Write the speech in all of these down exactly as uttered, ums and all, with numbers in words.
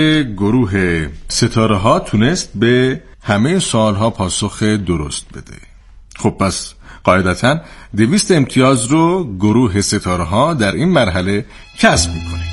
گروه ستاره ها تونست به همه سوالها پاسخ درست بده. خب پس قاعدتاً دویست امتیاز رو گروه ستاره ها در این مرحله کسب میکنه.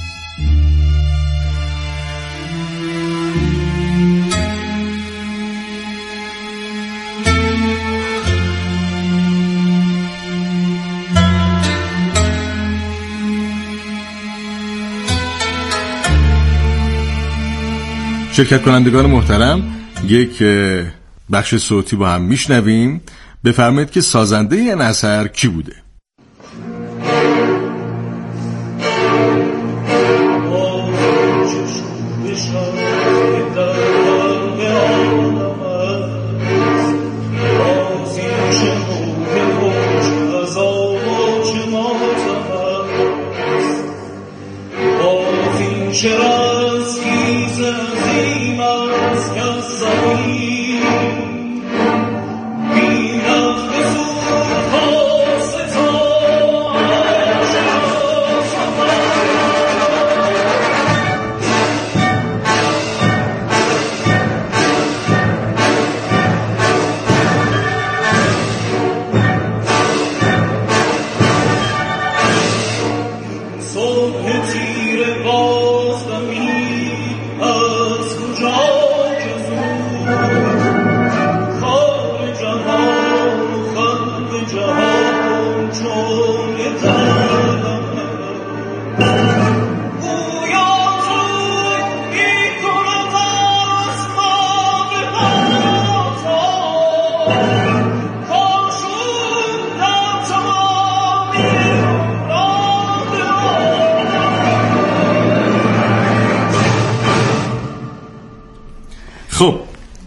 شرکت کنندگان محترم، یک بخش صوتی با هم میشنویم. بفرمایید که سازنده این اثر کی بوده؟ خب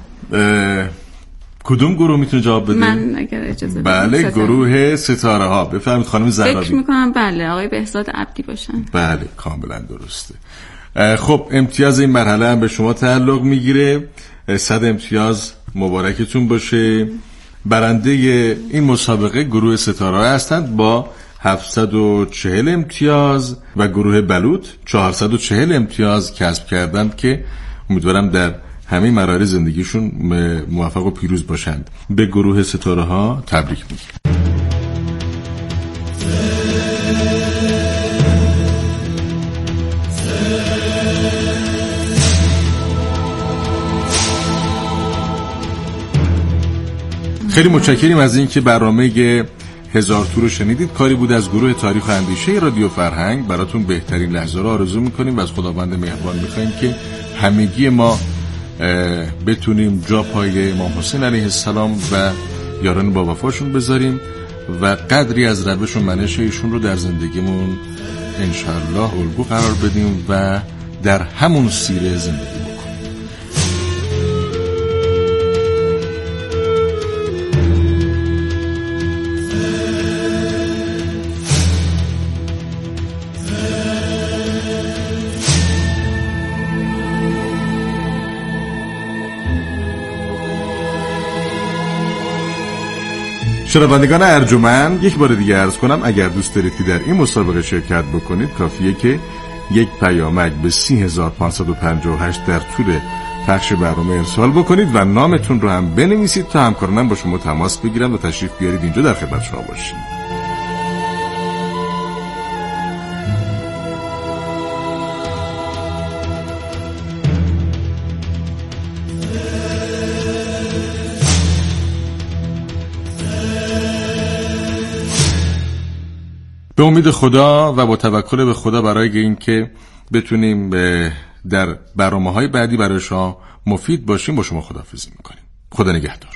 کدوم گروه میتونه جواب بده؟ من اگر اجازه بله ستاره. گروه ستاره ها. بفرمایید خانم زرابی. فکر میکنم بله آقای بهزاد عبدی باشن. بله کاملا درسته. خب امتیاز این مرحله هم به شما تعلق میگیره. صد امتیاز مبارکتون باشه. برنده این مسابقه گروه ستاره ها هستند با هفتصد و چهل امتیاز و گروه بلوط چهارصد و چهل امتیاز کسب کردند که امیدوارم در همه مراحل زندگیشون موفق و پیروز باشند. به گروه ستاره ها تبریک میگم. خیلی متشکریم از این که برنامه هزار تور رو شنیدید. کاری بود از گروه تاریخ و اندیشه رادیو فرهنگ. براتون بهترین لحظه رو آرزو میکنیم و از خداوند مهربان میخوایم که همگی ما بتونیم جا پای امام حسین علیه السلام و یاران با وفاشون بذاریم و قدری از روش و منش ایشون رو در زندگیمون انشاءالله الگو قرار بدیم و در همون سیره زندگی بکنیم. شنوندگان ارجمند، یک بار دیگه عرض کنم اگر دوست دارید که در این مسابقه شرکت بکنید کافیه که یک پیامک به سی هزار و پانصد و پنجاه و هشت در طول پخش برنامه ارسال بکنید و نامتون رو هم بنویسید تا همکارانم با شما تماس بگیرن و تشریف بیارید اینجا در خدمت شما باشیم. به امید خدا و با توکل به خدا برای اینکه بتونیم در برنامه‌های بعدی برای شما مفید باشیم با شما خداحافظی می‌کنیم. خدا نگهدار.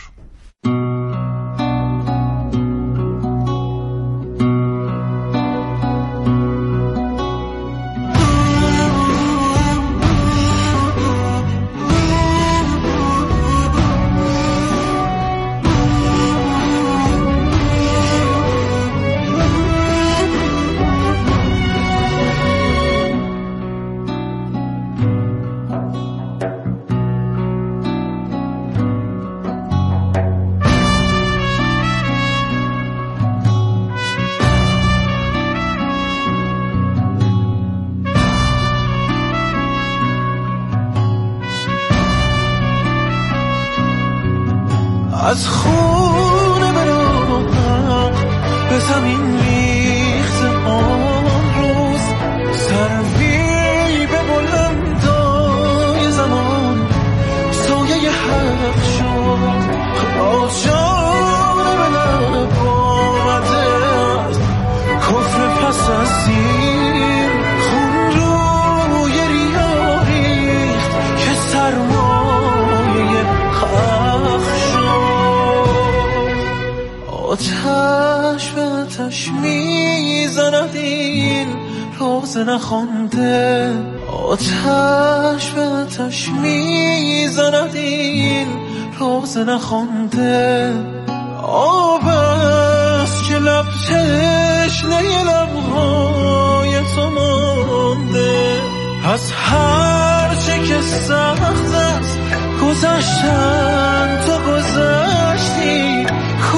از خون براق به زمین ریخت آن روز، سروی به بلندای زمان سایه حق شد. آجان به لب آمده از کفر پس از زیر، خون روی ریا ریخت که سرمایه خخ شد. آتش به آتش میزند این روز نخوانده، آتش به آتش میزند این روز نخوانده. آب است که لب تشنه لبهای تو مانده، از هر چه که سخت است گذشتن تو گذشتی،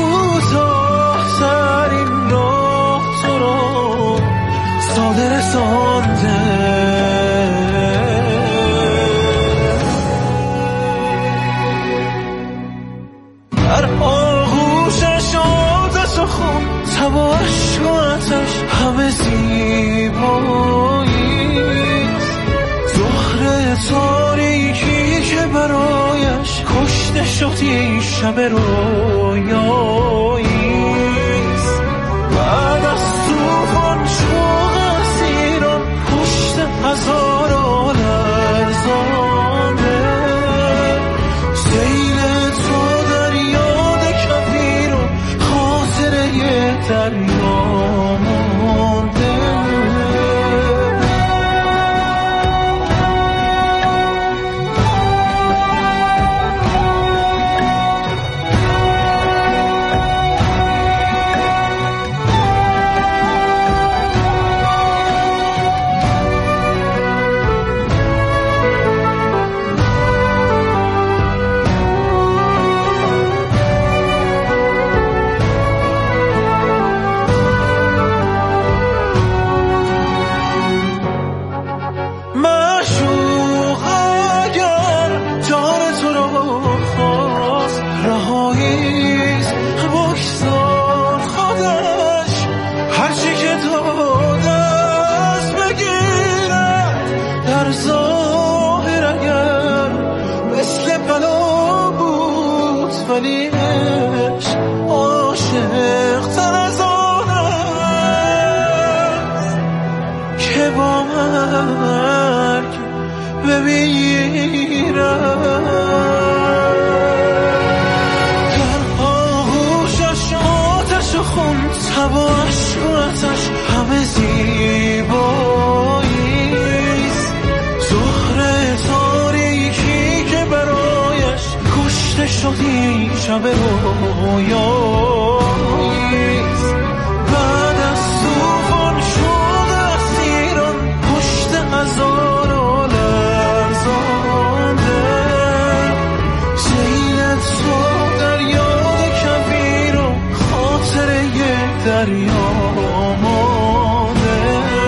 کوتاه‌ترین راه تو رو ساده رسانده. در آغوشش آتش و خون، تب و اشک و آتش همه زیباییست. زهره تاریکی که برایش کشته شدی شب رویاییست. بعد از طوفان شوق اسیران پشت هزار لرزانه، سیل تو در یاد کفیر و خاطره دریا مانده. ولی عشق عاشق تر از آن است که با مرگ بمیرد. در آغوشش آتش و خون، تب و اشک و آتش همه زیباییست. زهره تاریکی که برایش کشته شدی شب رویاییست. بعد از طوفان شد اسیران پشت هزار لرزانده، سیل تو در یاد کبیر و خاطره دریا مانده.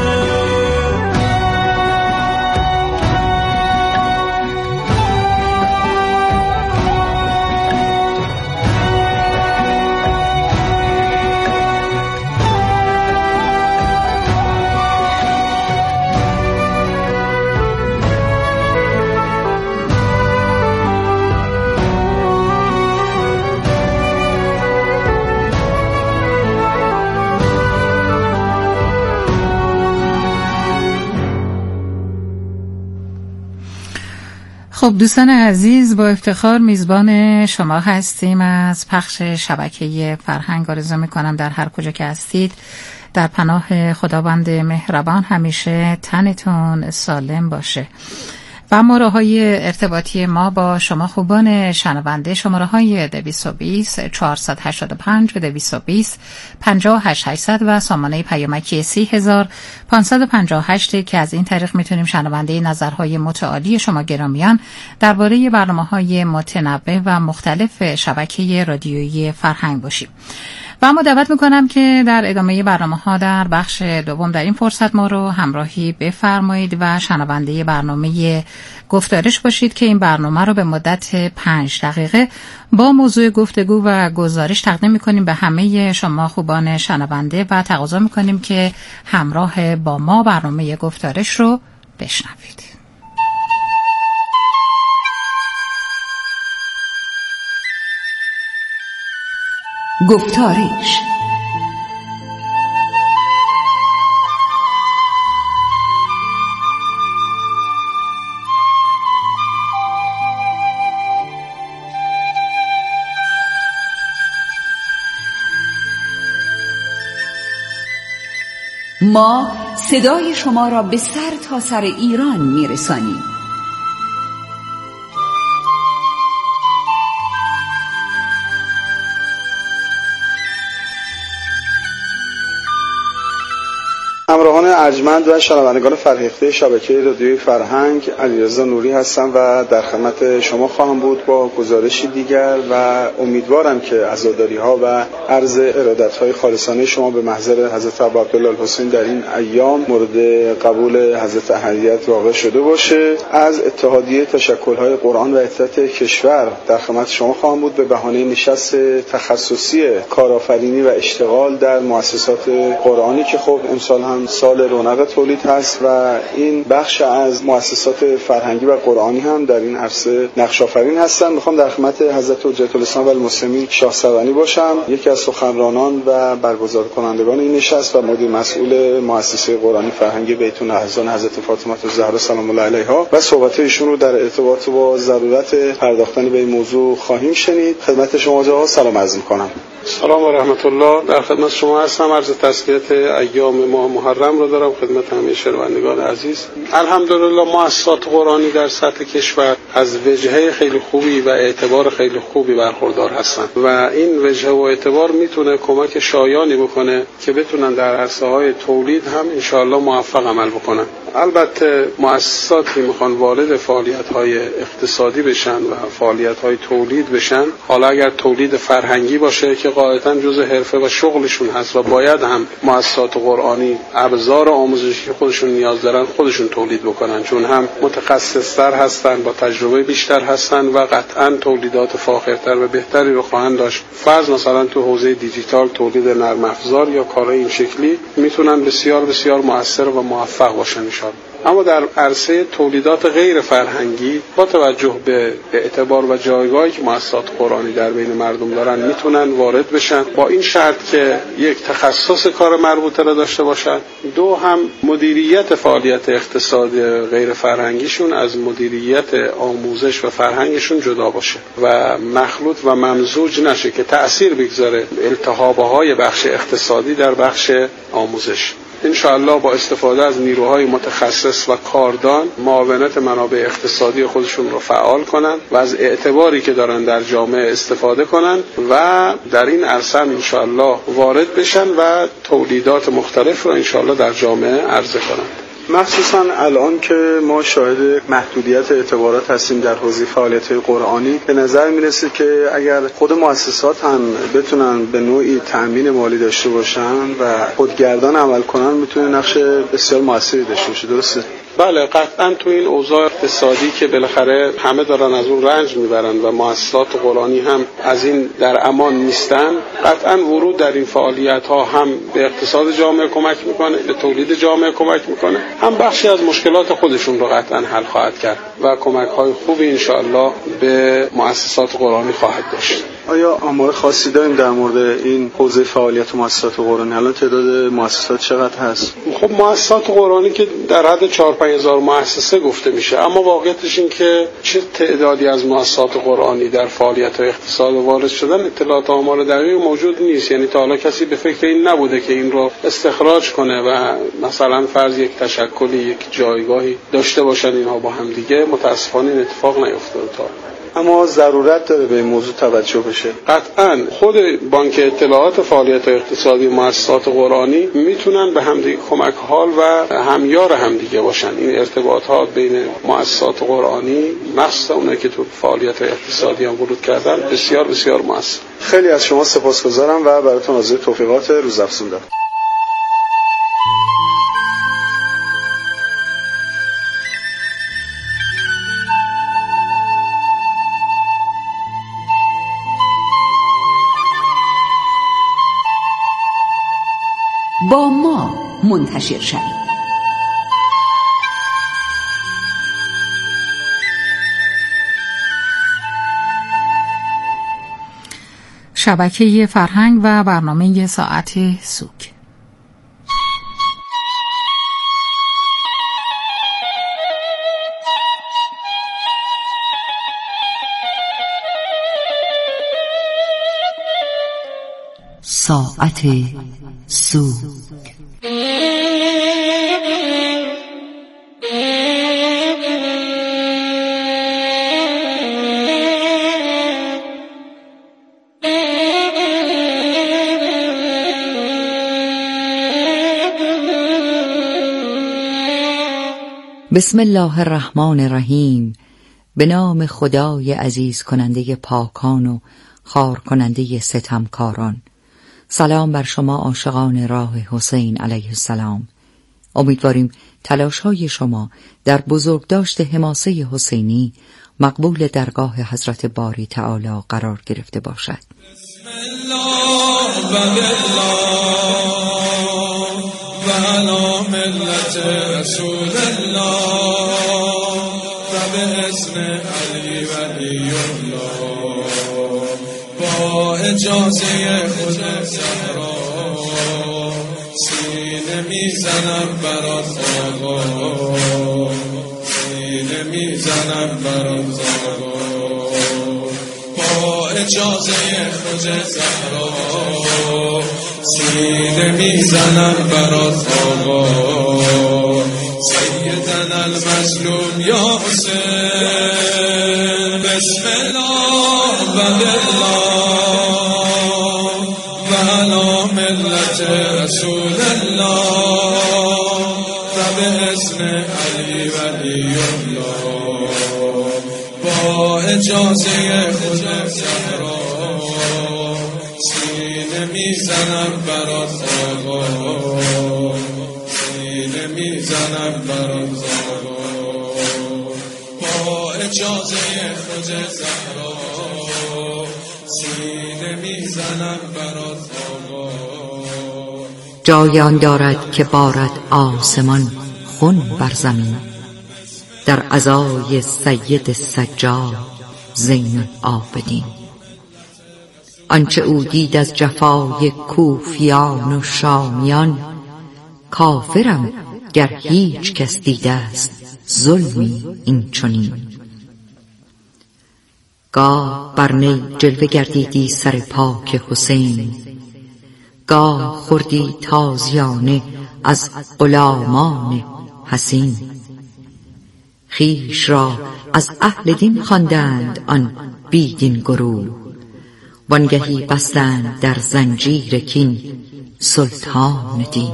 خب دوستان عزیز، با افتخار میزبان شما هستیم از پخش شبکه فرهنگ. آرزو میکنم در هر کجا که هستید در پناه خداوند مهربان همیشه تنتون سالم باشه. و اما راه‌های ارتباطی ما با شما خوبان شنونده، شماره های دویست و بیست چهارصد و هشتاد و پنج و دویست و بیست پنجاه و هشت هشتصد و سامانه پیامکی سی هزار و پانصد و پنجاه و هشت که از این طریق میتونیم شنونده نظرهای متعالی شما گرامیان درباره برنامه‌های متنوع و مختلف شبکه رادیویی فرهنگ باشیم. و اما دعوت میکنم که در ادامه برنامه ها در بخش دوم در این فرصت ما رو همراهی بفرمایید و شنونده برنامه گفتارش باشید که این برنامه رو به مدت پنج دقیقه با موضوع گفتگو و گزارش تقدیم میکنیم به همه شما خوبان شنونده و تقاضا میکنیم که همراه با ما برنامه گفتارش رو بشنوید. گفتارش ما صدای شما را به سر تا سر ایران میرسانیم. همراهان ارجمند و شنوندگان فرهیخته شبکه رادیوی فرهنگ، علیرضا نوری هستم و در خدمت شما خواهم بود با گزارشی دیگر و امیدوارم که عزاداری‌ها و عرض ارادت‌های خالصانه شما به محضر حضرت ابو عبدالله الحسین در این ایام مورد قبول حضرت احدیت واقع شده باشه. از اتحادیه تشکل‌های قرآن و عدت کشور در خدمت شما خواهم بود به بهانه نشست تخصصی کارآفرینی و اشتغال در مؤسسات قرآنی که خب امسال هم سال رونق تولید هست و این بخش از مؤسسات فرهنگی و قرآنی هم در این عرصه نقش آفرین هستن. میخوام در خدمت حضرت حجت الاسلام و المسلمین شاه سوانی باشم، یکی از سخنرانان و برگزار کنندگان این نشست و مدیر مسئول مؤسسه قرآنی فرهنگی بیتون احزان حضرت فاطمه الزهرا سلام الله علیها و صحبت ایشون رو در ارتباط با ضرورت پرداختن به این موضوع خواهیم شنید. خدمت شما جناب سلام عرض می‌کنم. سلام و رحمت الله. در خدمت شما هستم. عرض تسلیت ایام ماه محرم رو دارم خدمت همه شنوندگان عزیز. الحمدلله مؤسسات قرآنی در سطح کشور از وجهه خیلی خوبی و اعتبار خیلی خوبی برخوردار هستند و این وجهه و اعتبار میتونه کمک شایانی بکنه که بتونن در عرصه‌های تولید هم انشاءالله موفق عمل بکنن. البته مؤسساتی میخوان وارد فعالیت‌های اقتصادی بشن و فعالیت‌های تولید بشن، حالا اگر تولید فرهنگی باشه که قاعدتاً جزء حرفه و شغلشون هست و باید هم مؤسسات قرآنی ابزار آموزشی که خودشون نیاز دارن خودشون تولید بکنن، چون هم متخصص‌تر هستن، با تجربه بیشتر هستن و قطعاً تولیدات فاخرتر و بهتری رو خواهند داشت. فرض مثلا تو حوزه دیجیتال تولید نرم افزار یا کارهای این شکلی میتونن بسیار بسیار مؤثر و موفق باشن ان شاء الله. اما در عرصه تولیدات غیر فرهنگی با توجه به اعتبار و جایگاهی که مؤسسات قرآنی در بین مردم دارن میتونن وارد بشن، با این شرط که یک تخصص کار مربوطه را داشته باشن، دو هم مدیریت فعالیت اقتصادی غیر فرهنگیشون از مدیریت آموزش و فرهنگشون جدا باشه و مخلوط و ممزوج نشه که تأثیر بگذاره التهاب‌های بخش اقتصادی در بخش آموزش. انشاءالله با استفاده از نیروهای متخصص و کاردان معاونت منابع اقتصادی خودشون رو فعال کنن و از اعتباری که دارن در جامعه استفاده کنن و در این عرصه انشاءالله وارد بشن و تولیدات مختلف رو انشاءالله در جامعه عرضه کنن. مخصوصا الان که ما شاهد محدودیت اعتبارات هستیم در حوزه فعالیت‌های قرآنی، به نظر میرسه که اگر خود مؤسسات هم بتونن به نوعی تأمین مالی داشته باشن و خودگردان عمل کنن میتونه نقش بسیار موثری داشته باشه. درسته؟ بله، قطعا تو این اوضاع اقتصادی که بالاخره همه دارن از اون رنج میبرن و مؤسسات قرآنی هم از این در امان نیستن، قطعا ورود در این فعالیت ها هم به اقتصاد جامعه کمک میکنه، به تولید جامعه کمک میکنه، هم بخشی از مشکلات خودشون رو قطعا حل خواهد کرد و کمک های خوبی انشاءالله به مؤسسات قرآنی خواهد داشت. آیا آمار خاصی داریم در مورد این حوزه فعالیت مؤسسات قرآنی؟ الان تعداد مؤسسات چقدر هست؟ خب مؤسسات قرآنی که در حد چهار پنج هزار مؤسسه گفته میشه، اما واقعیتش این که چه تعدادی از مؤسسات قرآنی در فعالیت اقتصاد وارد شدن اطلاعات آمار دقیق موجود نیست. یعنی تا حالا کسی به فکر این نبوده که این رو استخراج کنه و مثلا فرض یک تشکلی، یک جایگاهی داشته باشن اینها با هم دیگه. متاسفانه این اتفاق نیفتاده تا اما ضرورت داره به این موضوع توجه بشه. قطعاً خود بانک اطلاعات فعالیت اقتصادی مؤسسات قرآنی میتونن به همدیگه کمک حال و همیار همدیگه باشن. این ارتباطات بین مؤسسات قرآنی مخصوصا اونایی که تو فعالیت اقتصادی هم ورود کردن بسیار بسیار مؤثر. خیلی از شما سپاسگزارم و براتون آرزوی توفیقات روزافزون دارم. با ما منتشر شوید. شبکه فرهنگ و برنامه ساعت سوگ. ساعت سوگ. بسم الله الرحمن الرحیم. به نام خدای عزیز کننده پاکان و خار کننده ستمکاران. سلام بر شما عاشقان راه حسین علیه السلام. امیدواریم تلاش‌های شما در بزرگداشت حماسه حسینی مقبول درگاه حضرت باری تعالی قرار گرفته باشد. بسم الله و بالله و علی ملت رسول الله و به اذن علی ولی الله با اجازه خود زهرا سینه میزنم برات آقا، سینه میزنم برات آقا با اجازه خود زهرا سینه میزنم برات آقا. سیدنا المظلوم یا حسین بسم الله و بالله و علی ملت رسول الله و به اذن علی ولی الله با اجازه خود زهرا سینه میزنم برات آقا، سینه میزنم برات آقا با اجازه خود زهرا سینه میزنم برات آقا. جای آن دارد که بارد آسمان خون بر زمین، در عزای سید سجاد زین العابدین. آنچه او دید از جفای کوفیان و شامیان، کافرم گر هیچ کس دیده است ظلمی این چنین. گاه بر نی جلوه گردیدی سر پاک حسین، گاه خوردی تازیانه از غلامان حسین. خیش را از اهل دین خواندند آن بیدین گروه، وانگهی بستند در زنجیر کین سلطان دین.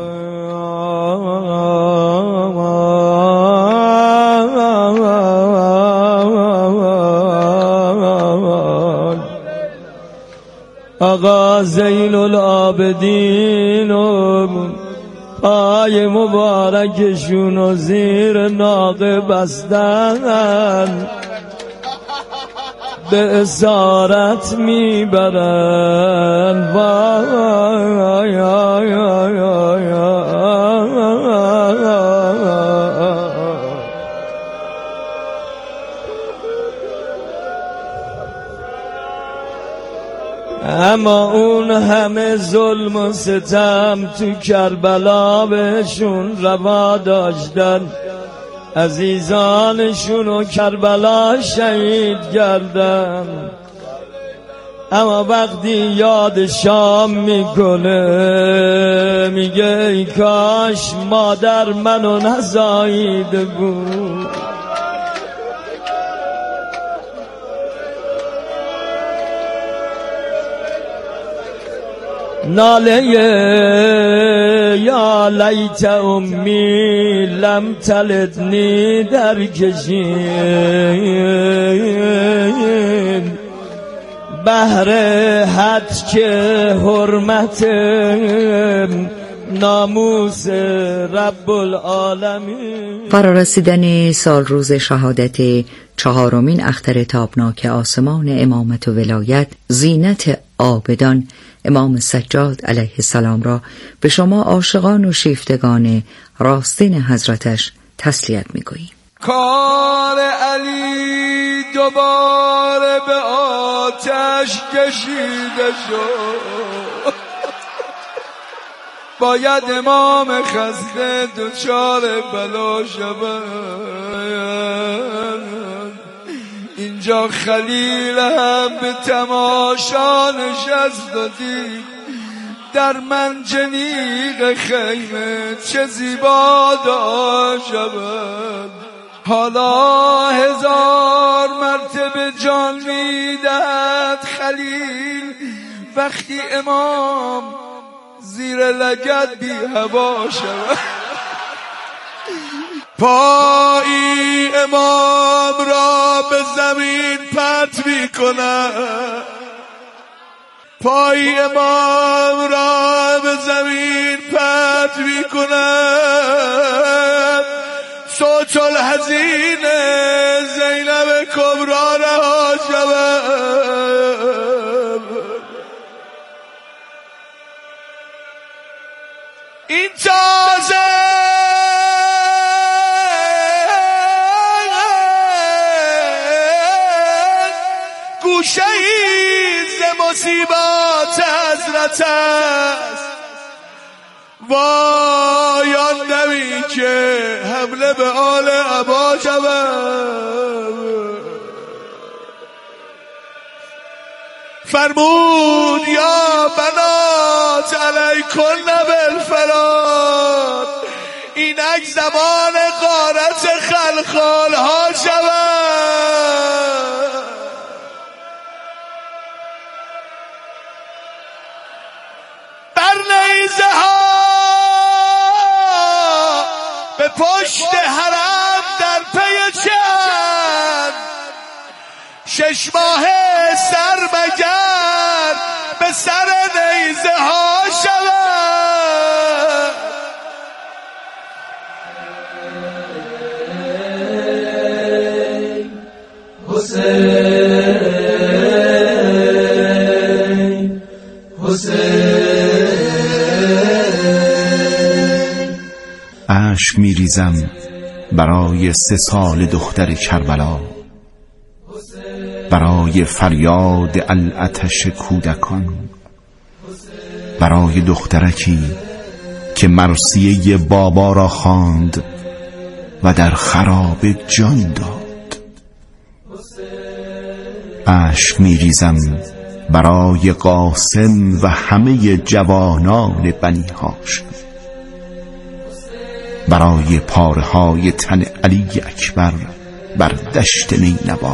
آقا زین العابدین و پای مبارکشون و زیر ناقه بستن، به اسارت میبرن. وای آی آی آی اما اون همه ظلم و ستم تو کربلا بهشون روا داشتن، عزیزانشون و کربلا شهید کردن. اما وقتی یاد شام میکنه میگه ای کاش مادر منو نزاییده بود. ناله یا لیت امی لم تلدنی در کشید بهر حد که حرمت ناموس رب العالمین. فرارسیدن سال روز شهادت چهارمین اختر تابناک آسمان امامت و ولایت زینت عابدان امام سجاد علیه السلام را به شما عاشقان و شیفتگان راستین حضرتش تسلیت می‌گوییم. کار علی دوباره به آتش کشیده شد، باید امام خسته دوچار بلا شود. اینجا خلیل هم به تماشا نشست و دید در منجنیق خیمه چه زیبا داشت شود. حالا هزار مرتبه جان میدهد خلیل وقتی امام زیر لگد بی هوا شود. پایی امام را به زمین پرت می کند، پایی امام را به زمین پرت می کند. صوت الحزین زینب کبرا رها شود. این تازه گوشه ای ز مصیبات حضرت است. وای آن دمی که حمله به آل عبا شود. فرمود یا بنات علیکن بالفراد، اینک زمان غارت خلخال ها شود. بر نیزه ها به پشت حرم در پی چند شش ماه سر مگر به سر نیزه ها شود. حسین حسین اشک میریزم برای سه سال دختر کربلا، برای فریاد العطش کودکان، برای دخترکی که مرثیه بابا را خواند و در خرابه جان داد. اشک میریزم برای قاسم و همه جوانان بنی هاشم، برای پاره های تن علی اکبر بر دشت نینوا.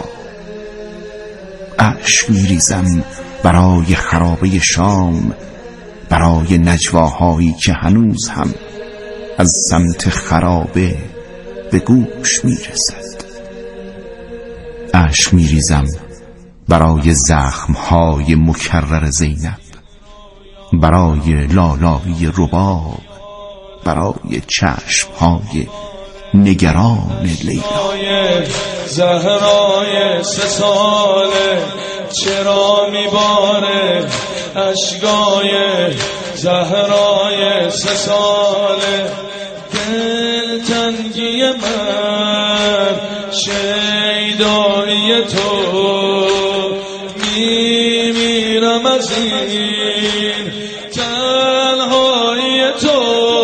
اشک میریزم برای خرابه شام، برای نجواهایی که هنوز هم از سمت خرابه به گوش میرسد. اشک میریزم برای زخمهای مکرر زینب، برای لالایی رباب، برای چشمهای نگران لیلا. زهرای سه ساله چرا میباره اشکای زهرای سه ساله. دل تنگی من شیدایی تو میمیرم از این تنهایی تو.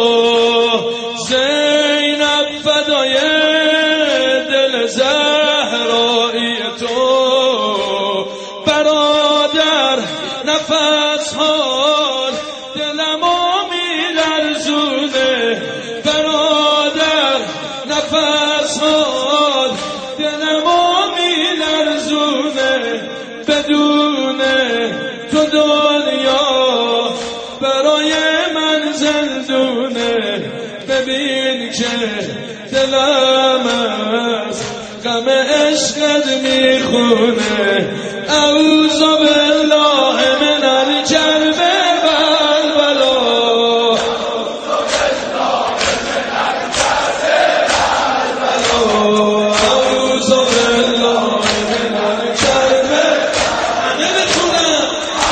زینب فدای دل زهرایی تو. برادر نفس ها دلمو میلرزونه، برادر نفس ها دلمو میلرزونه. بدون تو دنیا دلم است غم عشقت میخونه اعوذ بالله من الجلب والبلا اعوذ بالله من الجلب نمیتونم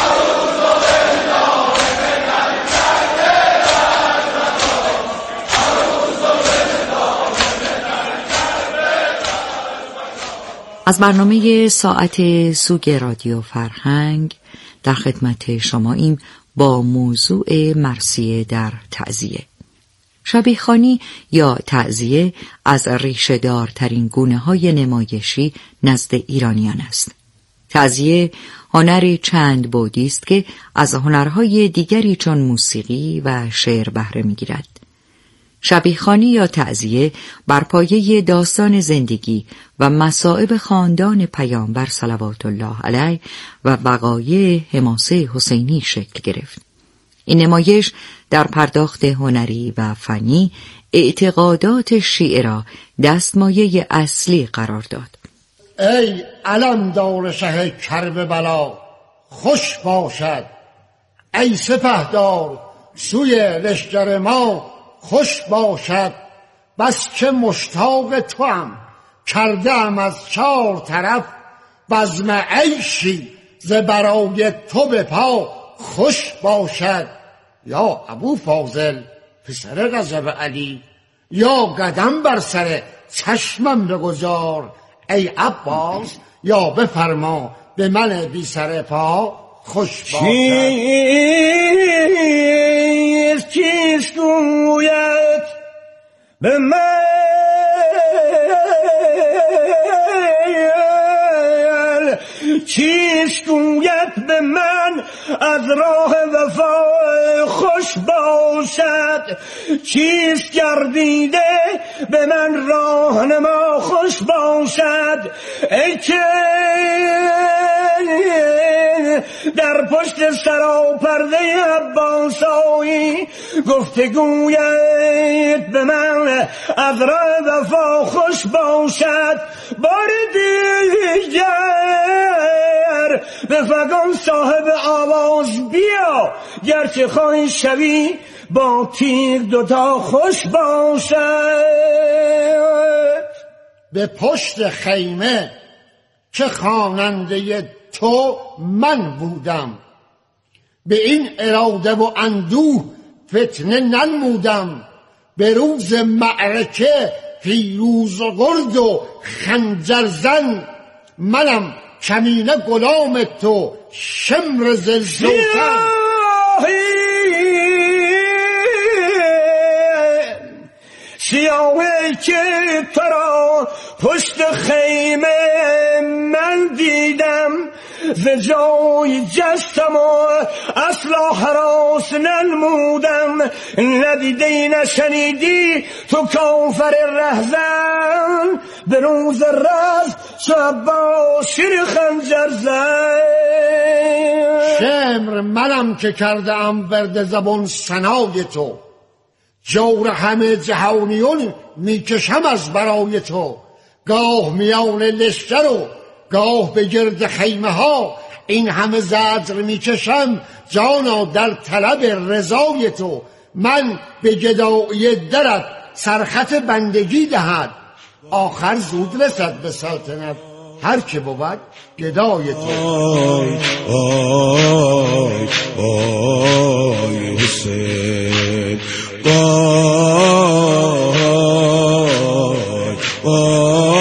از برنامه ساعت سوگ رادیو فرهنگ در خدمت شماییم با موضوع مرثیه در تعزیه. شبیخوانی یا تعزیه از ریشه دارترین گونه های نمایشی نزد ایرانیان است. تعزیه هنری چند بعدی است که از هنرهای دیگری چون موسیقی و شعر بهره می‌گیرد. شبیخوانی یا تعزیه بر پایه داستان زندگی و مصائب خاندان پیامبر صلوات الله علیه و وقایع حماسه حسینی شکل گرفت. این نمایش در پرداخت هنری و فنی اعتقادات شیعه را دستمایه اصلی قرار داد. ای علمدار شه کرب بلا خوش باشد، ای سپهدار سوی لشکر ما خوش باشد، بس که مشتاق توام کردم از چار طرف، بزم عیشی ز برای تو به پا خوش باشد. یا ابو فاضل پسر رضا علی، یا قدم بر سر چشمم بگذار، ای عباس یا بفرما به من بی سر پا خوش باشد. چیست چیست گوید به من چیست گوید به من از راه وفا خوش باشد، چیست گردیده به من راهنما خوش باشد. ای که در پشت سراپرده عباسایی گفتگویت به من از راه وفا خوش باشد. بار دیگر به فگان صاحب آواز بیا، گرچه خواهی شوی با تیر دوتا خوش باشد. به پشت خیمه که خواننده تو من بودم، به این اراده و اندوه فتنه ننمودم، به روز معرکه پیروز و گرد و خنجر زن، منم کمینه غلام تو شمر زلزوتن. سیاهی که ترا پشت خیمه من دیدم، ز جای جستم و اصلا حراس ننمودم. ندیدی نشنیدی تو کافر رهزن، به روز رز چو عباس شیر خنجر زن. شمر منم که کرده ام برد زبان سنای تو، جور همه جهانیون میکشم از برای تو. گاه میان لشکر و گاه به گرد خیمه ها، این همه زجر میکشم جانا در طلب رضای تو. من به گدایی درت سرخط بندگی دهد، آخر زود رسد به سلطنت هر که بود گدای تو. آی آی آی حسین، آی آی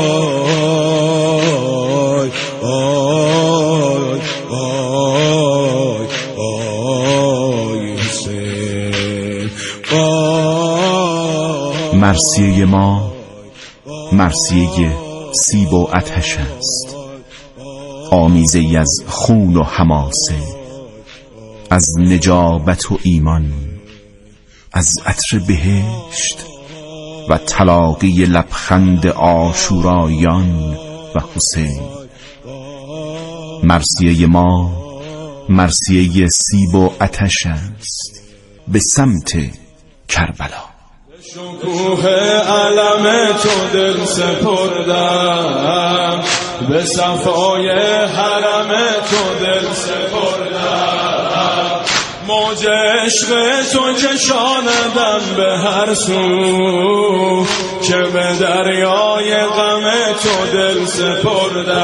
آی آی آی حسین. مرثیه ما مرثیه سیب و آتش است، آمیزه ای از خون و حماسه، از نجابت و ایمان، از عطر بهشت و تلاقی لبخند عاشورایان و حسین. مرثیه ما مرثیه سیب و آتش است به سمت کربلا. کوه علم تو دل سپردم، به صفای حرم تو دل سپردم. موج عشق تو کشاندم به هر سو، که به دریای غم تو دل سپردم.